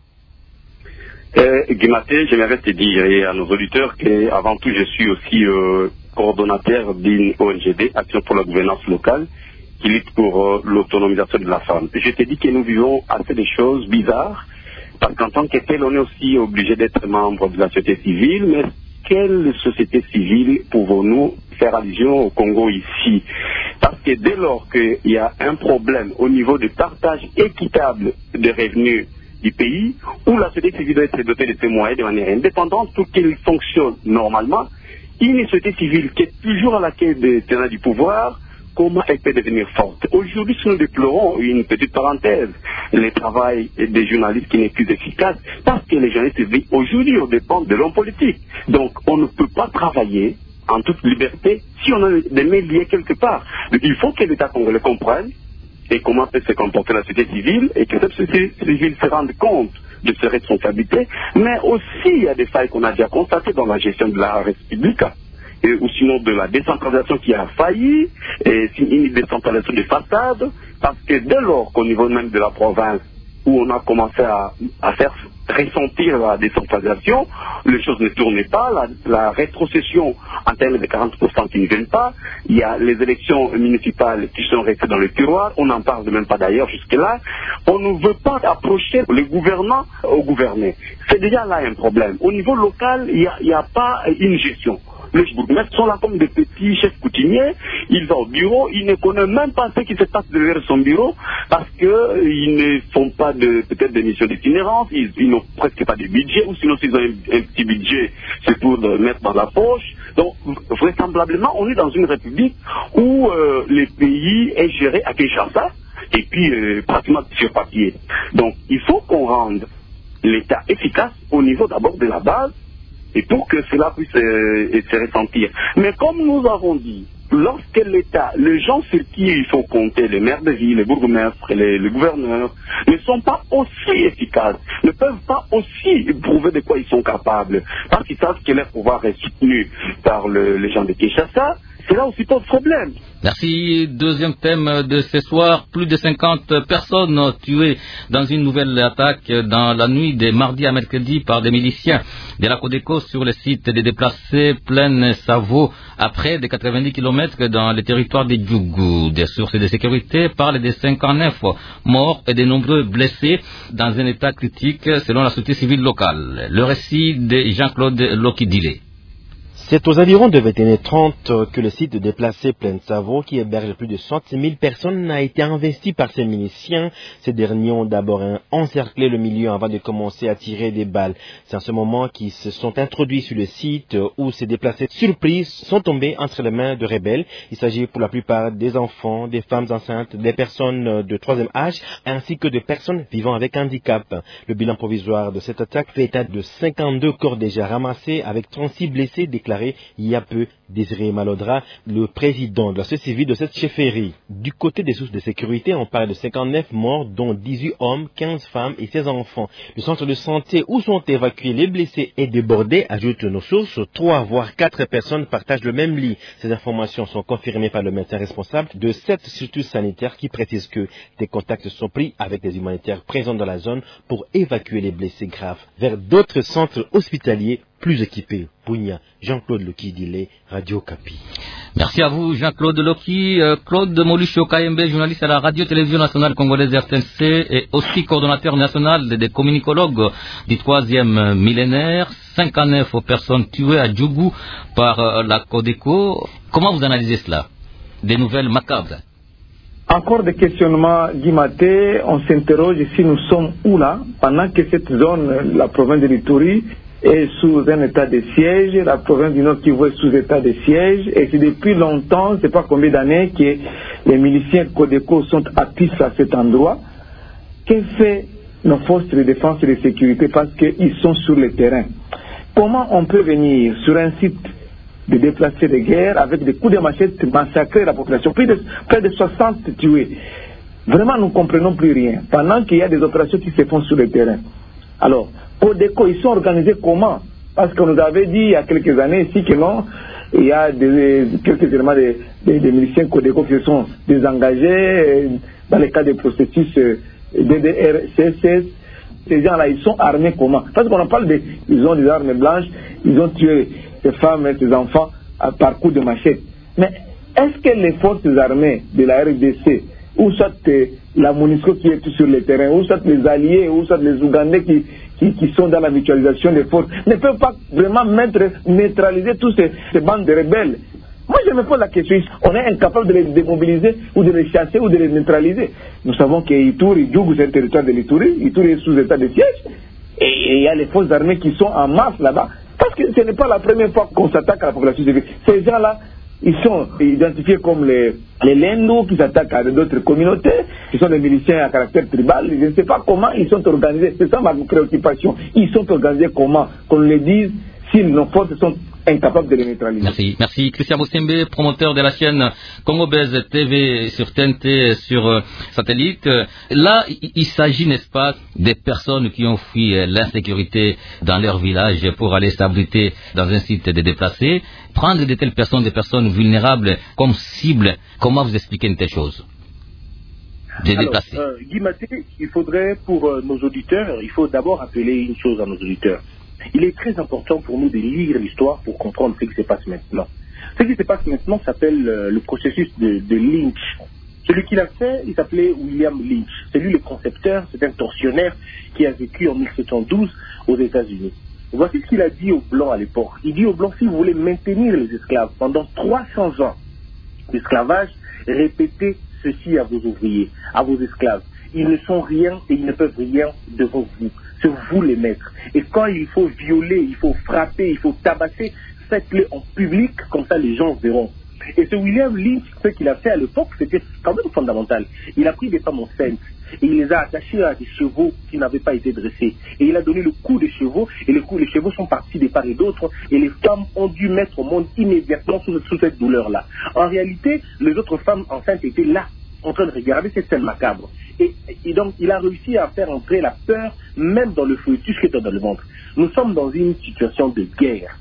Guimaté, j'aimerais te dire à nos auditeurs qu'avant tout, je suis aussi coordonnateur d'une ONGD, Action pour la gouvernance locale, qui lutte pour l'autonomisation de la femme. Je te dis que nous vivons assez de choses bizarres, parce qu'en tant que tel, on est aussi obligé d'être membre de la société civile, mais quelle société civile pouvons-nous faire allusion au Congo ici? Parce que dès lors qu'il y a un problème au niveau du partage équitable des revenus du pays, où la société civile doit être dotée de ses moyens de manière indépendante pour qu'elle fonctionne normalement, une société civile qui est toujours à la quête des tenants du pouvoir, comment elle peut devenir forte? Aujourd'hui, si nous déplorons une petite parenthèse, le travail des journalistes qui n'est plus efficace, parce que les journalistes aujourd'hui dépendent de l'homme politique. Donc, on ne peut pas travailler en toute liberté si on a des mains liées quelque part. Donc, il faut que l'État congolais comprenne et comment peut se comporter la société civile, et que cette société civile se rende compte de ses responsabilités, mais aussi il y a des failles qu'on a déjà constatées dans la gestion de la République, ou sinon de la décentralisation qui a failli, et une décentralisation des façades, parce que dès lors qu'au niveau même de la province, où on a commencé à faire ressentir la décentralisation, les choses ne tournaient pas, la rétrocession en termes de 40% qui ne viennent pas, il y a les élections municipales qui sont restées dans le tiroir, on n'en parle même pas d'ailleurs jusque-là, on ne veut pas approcher les gouvernants aux gouvernés. C'est déjà là un problème. Au niveau local, il n'y a pas une gestion. Les bourgmestres sont là comme des petits chefs coutumiers, ils vont au bureau, ils ne connaissent même pas ce qui se passe derrière son bureau parce qu'ils ne font pas peut-être des missions d'itinérance, ils n'ont presque pas de budget, ou sinon s'ils ont un petit budget, c'est pour le mettre dans la poche. Donc vraisemblablement, on est dans une république où le pays est géré à Kinshasa et puis pratiquement sur papier. Donc il faut qu'on rende l'État efficace au niveau d'abord de la base, et pour que cela puisse se ressentir. Mais comme nous avons dit, lorsque l'État, les gens sur qui il faut compter, les maires de ville, les bourgmestres, les gouverneurs, ne sont pas aussi efficaces, ne peuvent pas aussi prouver de quoi ils sont capables, parce qu'ils savent que leur pouvoir est soutenu par les gens de Kinshasa, c'est là aussi pas de problème. Merci. Deuxième thème de ce soir, plus de 50 personnes tuées dans une nouvelle attaque dans la nuit de mardi à mercredi par des miliciens de la Codeco sur le site des déplacés Plaine Savo, à près de 90 km dans le territoire de Djougou. Des sources de sécurité parlent de 59 morts et de nombreux blessés dans un état critique selon la société civile locale. Le récit de Jean-Claude Lokidile. C'est aux environs de 21h30 que le site de déplacés Plaine Savo, qui héberge plus de 60 000 personnes, a été investi par ces miliciens. Ces derniers ont d'abord encerclé le milieu avant de commencer à tirer des balles. C'est en ce moment qu'ils se sont introduits sur le site où ces déplacés surpris sont tombés entre les mains de rebelles. Il s'agit pour la plupart des enfants, des femmes enceintes, des personnes de troisième âge, ainsi que de personnes vivant avec handicap. Le bilan provisoire de cette attaque fait état de 52 corps déjà ramassés avec 36 blessés déclarés il y a peu. Désiré Malodra, le président de la société civile de cette chefferie. Du côté des sources de sécurité, on parle de 59 morts, dont 18 hommes, 15 femmes et 16 enfants. Le centre de santé où sont évacués les blessés est débordé, ajoutent nos sources. 3 voire 4 personnes partagent le même lit. Ces informations sont confirmées par le médecin responsable de cette structure sanitaire qui précise que des contacts sont pris avec des humanitaires présents dans la zone pour évacuer les blessés graves vers d'autres centres hospitaliers plus équipés. Bounia, Jean-Claude Lokidile, Radio Kapi. Merci à vous, Jean-Claude Loki. Claude Molucho Kayembe, journaliste à la Radio-Télévision nationale congolaise RTNC et aussi coordonnateur national des communicologues du 3e millénaire. 59 personnes tuées à Djougou par la Codeco. Comment vous analysez cela? Des nouvelles macabres. Encore des questionnements, Guy Maté. On s'interroge si nous sommes où là, pendant que cette zone, la province de l'Ituri, est sous un état de siège, la province du Nord Kivu est sous état de siège, et c'est depuis longtemps, c'est pas combien d'années, que les miliciens Codeco sont actifs à cet endroit. Qu'est-ce que fait nos forces de défense et de sécurité parce qu'ils sont sur le terrain? Comment on peut venir sur un site de déplacés de guerre avec des coups de machette massacrer la population, près de 60 tués? Vraiment, nous ne comprenons plus rien, pendant qu'il y a des opérations qui se font sur le terrain. Alors, Codeco, ils sont organisés comment? Parce qu'on nous avait dit il y a quelques années ici que non, il y a quelques éléments des miliciens Codeco qui sont désengagés dans le cas des processus DDR, CSS. Ces gens-là, ils sont armés comment? Parce qu'on en parle ils ont des armes blanches, ils ont tué ces femmes et ces enfants par coups de machette. Mais est-ce que les forces armées de la RDC, ou soit la MONUSCO qui est sur le terrain, ou soit les alliés, ou soit les Ougandais qui sont dans la mutualisation des forces, ne peuvent pas vraiment neutraliser tous ces bandes de rebelles? Moi, je me pose la question, on est incapable de les démobiliser, ou de les chasser, ou de les neutraliser. Nous savons que Ituri, Djougou, c'est le territoire de l'Ituri, Ituri est sous état de siège, et il y a les forces armées qui sont en masse là-bas, parce que ce n'est pas la première fois qu'on s'attaque à la population civile. Ces gens-là, ils sont identifiés comme les Lendou qui s'attaquent à d'autres communautés, qui sont des miliciens à caractère tribal. Je ne sais pas comment ils sont organisés. C'est ça ma préoccupation. Ils sont organisés comment? Qu'on le dise, si nos forces sont incapable de les neutraliser. Merci. Christian Bosembe, promoteur de la chaîne Congo Buzz TV sur TNT, sur satellite. Là, il s'agit, n'est-ce pas, des personnes qui ont fui l'insécurité dans leur village pour aller s'abriter dans un site de déplacés. Prendre de telles personnes, des personnes vulnérables comme cible, comment vous expliquez une telle chose? Guy Maté, il faudrait pour nos auditeurs, il faut d'abord rappeler une chose à nos auditeurs. Il est très important pour nous de lire l'histoire pour comprendre ce qui se passe maintenant. Ce qui se passe maintenant s'appelle le processus de Lynch. Celui qui l'a fait, il s'appelait William Lynch. C'est lui le concepteur, c'est un tortionnaire qui a vécu en 1712 aux États-Unis. Voici ce qu'il a dit aux Blancs à l'époque. Il dit aux Blancs, si vous voulez maintenir les esclaves pendant 300 ans d'esclavage, répétez ceci à vos ouvriers, à vos esclaves. Ils ne sont rien et ils ne peuvent rien devant vous. C'est vous les maîtres. Et quand il faut violer, il faut frapper, il faut tabasser, faites-le en public, comme ça les gens verront. Et ce William Lynch, ce qu'il a fait à l'époque, c'était quand même fondamental. Il a pris des femmes enceintes et il les a attachées à des chevaux qui n'avaient pas été dressés. Et il a donné le coup des chevaux, et les chevaux sont partis de part et d'autre, et les femmes ont dû mettre au monde immédiatement sous cette douleur-là. En réalité, les autres femmes enceintes étaient là, en train de regarder cette scène macabre. Et donc, il a réussi à faire entrer la peur, même dans le fœtus qui est dans le ventre. Nous sommes dans une situation de guerre.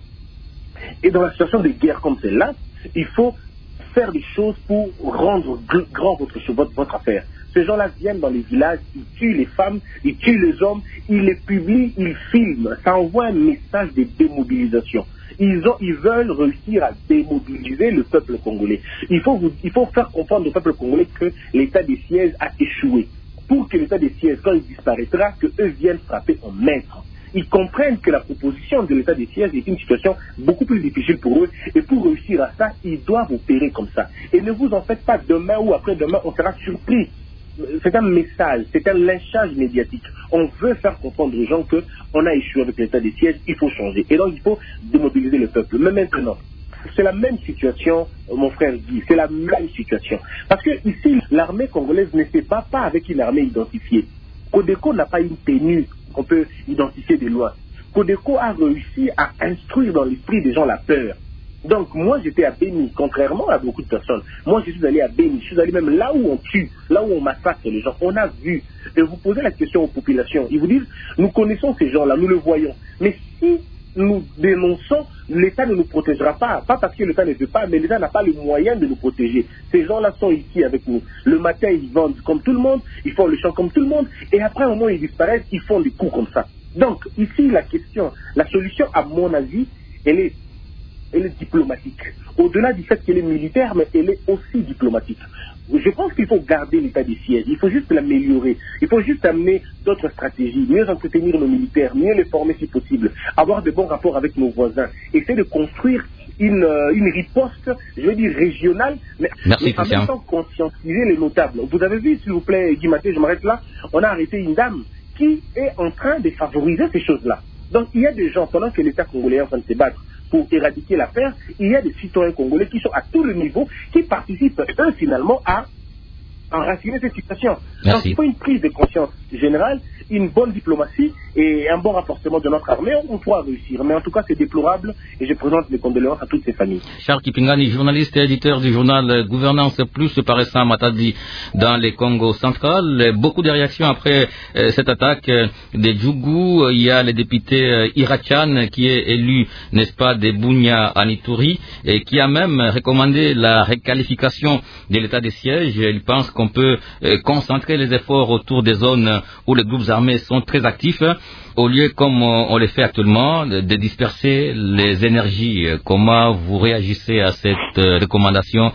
Et dans la situation de guerre comme celle-là, il faut faire des choses pour rendre grand votre affaire. Ces gens-là viennent dans les villages, ils tuent les femmes, ils tuent les hommes, ils les publient, ils filment. Ça envoie un message de démobilisation. Ils veulent réussir à démobiliser le peuple congolais. Il faut faire comprendre au peuple congolais que l'état des sièges a échoué. Pour que l'état des sièges, quand il disparaîtra, qu'eux viennent frapper en maître. Ils comprennent que la proposition de l'état des sièges est une situation beaucoup plus difficile pour eux. Et pour réussir à ça, ils doivent opérer comme ça. Et ne vous en faites pas, demain ou après-demain, on sera surpris. C'est un message, c'est un lynchage médiatique. On veut faire comprendre aux gens qu'on a échoué avec l'état des sièges, il faut changer. Et donc il faut démobiliser le peuple. Mais maintenant, c'est la même situation, mon frère Guy, c'est la même situation. Parce que ici, l'armée congolaise ne se bat pas avec une armée identifiée. Codeco n'a pas une tenue qu'on peut identifier de loin. Codeco a réussi à instruire dans l'esprit des gens la peur. Donc moi j'étais à Béni, contrairement à beaucoup de personnes. Moi je suis allé à Béni, je suis allé même là où on tue, là où on massacre les gens. On a vu. Et vous posez la question aux populations. Ils vous disent, nous connaissons ces gens-là, nous le voyons. Mais si nous dénonçons, l'État ne nous protégera pas. Pas parce que l'État ne veut pas, mais l'État n'a pas les moyens de nous protéger. Ces gens-là sont ici avec nous. Le matin, ils vendent comme tout le monde, ils font le champ comme tout le monde, et après, au moment où ils disparaissent, ils font des coups comme ça. Donc, ici, la solution, à mon avis, elle est diplomatique. Au-delà du fait qu'elle est militaire, mais elle est aussi diplomatique. Je pense qu'il faut garder l'état des sièges. Il faut juste l'améliorer. Il faut juste amener d'autres stratégies, mieux entretenir nos militaires, mieux les former si possible, avoir de bons rapports avec nos voisins, essayer de construire une riposte, je veux dire régionale, mais en même temps conscientiser les notables. Vous avez vu, s'il vous plaît, Guy Maté, je m'arrête là, on a arrêté une dame qui est en train de favoriser ces choses-là. Donc il y a des gens, pendant que l'État congolais est en train de se battre pour éradiquer la peur, il y a des citoyens congolais qui sont à tous les niveaux, qui participent, eux, finalement, à enraciner cette situation. Merci. Donc il faut une prise de conscience générale, une bonne diplomatie et un bon renforcement de notre armée, on pourra réussir. Mais en tout cas, c'est déplorable et je présente mes condoléances à toutes ces familles. Charles Kipingani, journaliste et éditeur du journal Gouvernance Plus, paraissant à Matadi dans les Congo central. Beaucoup de réactions après cette attaque des Djougou. Il y a le député Irachan qui est élu, n'est-ce pas, des Bunia à Ituri et qui a même recommandé la requalification de l'état des sièges. Il pense qu'on peut concentrer les efforts autour des zones où les groupes armés sont très actifs, au lieu, comme on le fait actuellement, de disperser les énergies. Comment vous réagissez à cette recommandation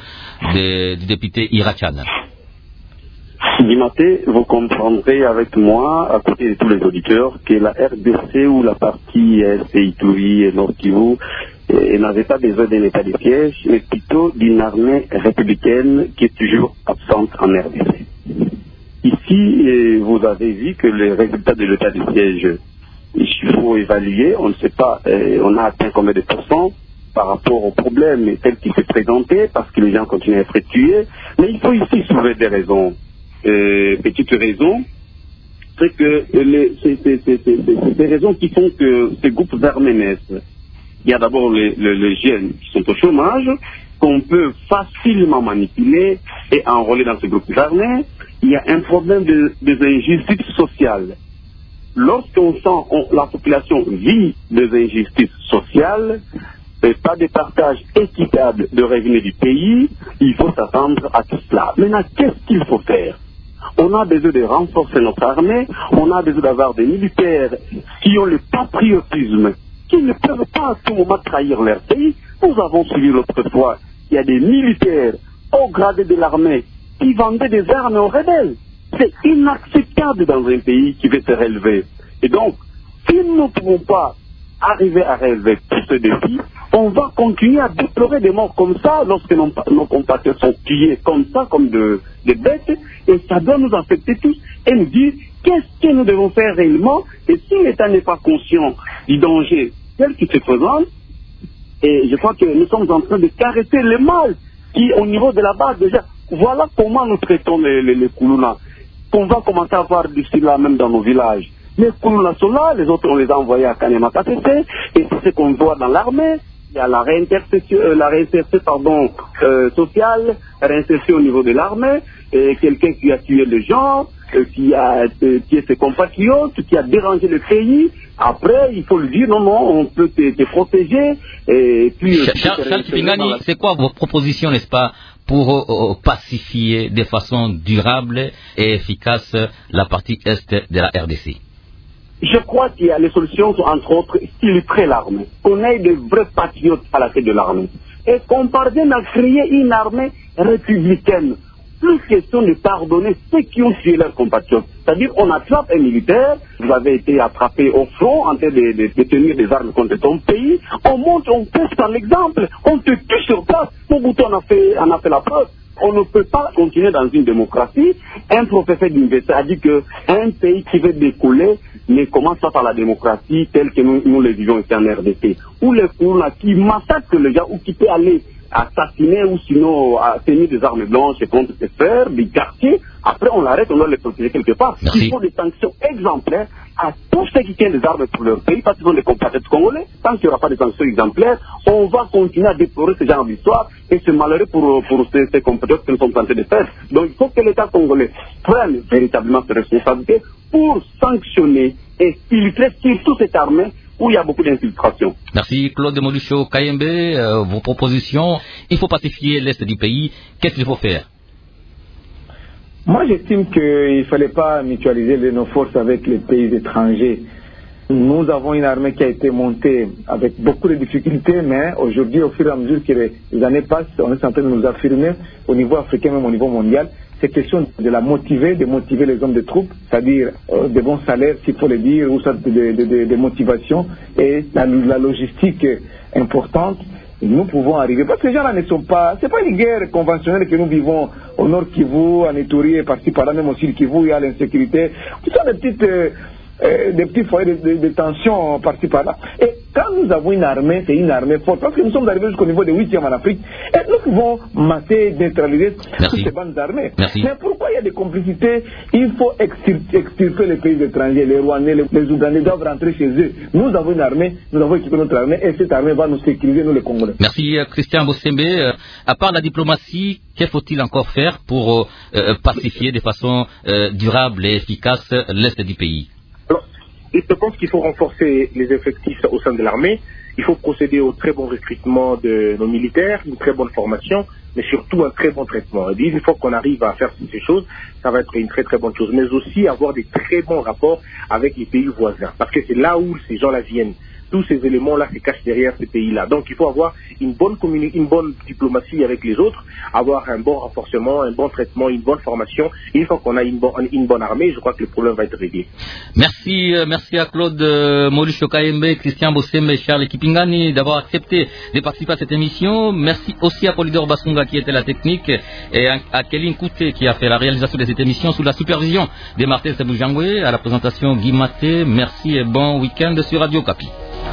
du député Irachan? Dimaté, vous comprendrez avec moi, à côté de tous les auditeurs, que la RDC ou la partie Ituri et Nord Kivu n'avait pas besoin d'un état de siège, mais plutôt d'une armée républicaine qui est toujours absente en RDC. Ici, vous avez vu que les résultats de l'état de siège, il faut évaluer, on ne sait pas, on a atteint combien de pourcents par rapport au problème tel qu'il s'est présenté, parce que les gens continuent à être tués, mais il faut ici soulever des raisons. Petite raison, c'est que c'est des raisons qui font que ces groupes armés naissent. Il y a d'abord les jeunes qui sont au chômage, qu'on peut facilement manipuler et enrôler dans ces groupes armés. Il y a un problème des injustices sociales. Lorsqu'on sent la population vit des injustices sociales, et pas de partage équitable de revenus du pays, il faut s'attendre à tout cela. Maintenant, qu'est-ce qu'il faut faire? On a besoin de renforcer notre armée, on a besoin d'avoir des militaires qui ont le patriotisme, qui ne peuvent pas à tout moment trahir leur pays. Nous avons suivi l'autre fois, il y a des militaires au grade de l'armée qui vendaient des armes aux rebelles. C'est inacceptable dans un pays qui veut se relever. Et donc, si nous ne pouvons pas arriver à relever tous ces défis, on va continuer à déplorer des morts comme ça lorsque nos compatriotes sont tués comme ça, comme des bêtes, et ça doit nous affecter tous et nous dire qu'est-ce que nous devons faire réellement. Et si l'État n'est pas conscient du danger tel qu'il se présente, et je crois que nous sommes en train de caresser le mal qui, au niveau de la base déjà, voilà comment nous traitons les Koulouna, qu'on va commencer à voir d'ici là même dans nos villages. Les Koulouna sont là, les autres on les a envoyés à Kanema KTC, et c'est ce qu'on voit dans l'armée. Il y a la réinsertion sociale, réinsertion au niveau de l'armée, et quelqu'un qui a tué les gens, qui est ses compatriotes, qui a dérangé le pays. Après, il faut le dire, non, on peut te protéger. Et puis, Charles Kipingani, c'est quoi vos propositions, n'est-ce pas, pour pacifier de façon durable et efficace la partie est de la RDC? Je crois qu'il y a les solutions, entre autres, illustrer l'armée. Qu'on ait de vrais patriotes à la tête de l'armée. Et qu'on parvienne à créer une armée républicaine. Plus question de pardonner ceux qui ont tué leurs compatriotes. C'est-à-dire, on attrape un militaire, vous avez été attrapé au front en train de tenir des armes contre ton pays, on monte, on teste par l'exemple, on te tue sur place. Mobutu en a fait la preuve. On ne peut pas continuer dans une démocratie. Un professeur d'université a dit qu'un pays qui veut décoller ne commence pas par la démocratie telle que nous le vivons ici en RDC. Où les Koulouna qui massacrent les gens ou qui peut aller assassiner ou sinon tenir des armes blanches contre ses frères, des quartiers, après on l'arrête, on doit les protéger quelque part. Merci. Il faut des sanctions exemplaires à tous ceux qui tiennent des armes pour leur pays, parce qu'ils sont des compatriotes congolais. Tant qu'il n'y aura pas de sanctions exemplaires, on va continuer à déplorer ce genre d'histoire et c'est malheureux pour ces compatriotes que nous sommes en train de faire. Donc il faut que l'État congolais prenne véritablement ses responsabilités pour sanctionner et filtrer surtout cette armée où il y a beaucoup d'infiltration. Merci Claude Molucho Kayembe, vos propositions. Il faut pacifier l'Est du pays. Qu'est-ce qu'il faut faire? Moi, j'estime qu'il ne fallait pas mutualiser nos forces avec les pays étrangers. Nous avons une armée qui a été montée avec beaucoup de difficultés, mais aujourd'hui, au fur et à mesure que les années passent, on est en train de nous affirmer au niveau africain, même au niveau mondial. C'est question de la motiver, de motiver les hommes de troupes, c'est-à-dire des bons salaires, s'il faut le dire, ou de motivation, et la logistique importante. Nous pouvons arriver, parce que les gens-là ne sont pas, c'est pas une guerre conventionnelle que nous vivons au Nord Kivu, en Ituri, et par-ci par-là, même aussi le Kivu, il y a l'insécurité. Tout ça, des petits foyers de tension par-ci par-là. Et quand nous avons une armée, c'est une armée forte, parce que nous sommes arrivés jusqu'au niveau de 8e en Afrique, et nous pouvons mater, neutraliser toutes ces bandes armées. Merci. Mais pourquoi il y a des complicités? Il faut extirper les pays étrangers, les Rwandais, les Ougandais doivent rentrer chez eux. Nous avons une armée, nous avons équipé notre armée, et cette armée va nous sécuriser, nous les Congolais. Merci Christian Bossembe. À part la diplomatie, que faut-il encore faire pour pacifier de façon durable et efficace l'Est du pays? Je pense qu'il faut renforcer les effectifs au sein de l'armée. Il faut procéder au très bon recrutement de nos militaires, une très bonne formation, mais surtout un très bon traitement. Et une fois qu'on arrive à faire ces choses, ça va être une très très bonne chose. Mais aussi avoir des très bons rapports avec les pays voisins. Parce que c'est là où ces gens-là viennent. Tous ces éléments-là se cachent derrière ces pays-là. Donc il faut avoir une bonne diplomatie avec les autres, avoir un bon renforcement, un bon traitement, une bonne formation. Et une fois qu'on a une bonne armée, je crois que le problème va être réglé. Merci à Claude Molucho Kayembe, Christian Bossembe et Charles Kipingani d'avoir accepté de participer à cette émission. Merci aussi à Polydor Basunga qui était la technique et à Kéline Kouté qui a fait la réalisation de cette émission sous la supervision de Martin Sebujangwe, à la présentation Guy Maté. Merci et bon week-end sur Radio Kapi.